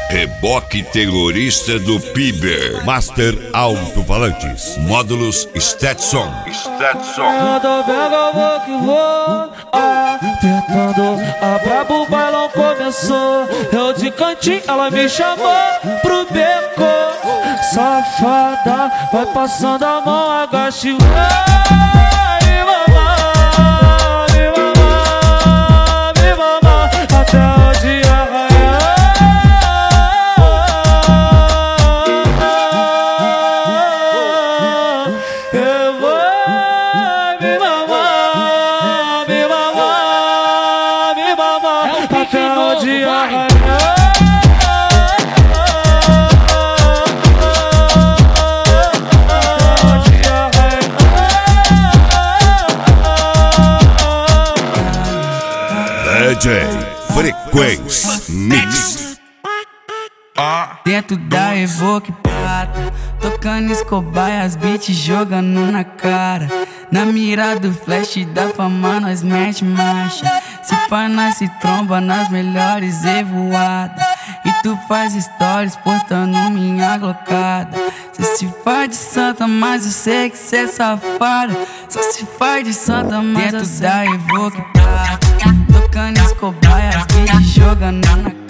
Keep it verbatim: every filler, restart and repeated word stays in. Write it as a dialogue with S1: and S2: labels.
S1: Reboque terrorista do Piber. Master Alto-Falantes. Módulos Stetson. Stetson.
S2: Ando vendo, eu vou que vou. Ah, apertando a brabo, o bailão começou. Eu de cantinho, ela me chamou pro beco. Safada, vai passando a mão, agache o até o dia raiar.
S1: D J Frequência Mix.
S3: Dentro da Evoque prata, tocando Escobar e as beats jogando na cara. Na mira do flash da fama nós mete marcha. Se pá nós se tromba nas melhores evoadas. E tu faz stories postando minha glocada. Cê se faz de santa, mas eu sei que cê é safada. Só se faz de santa, mas dentro da Evoque prata, tocando Escobar e as beats jogando na cara.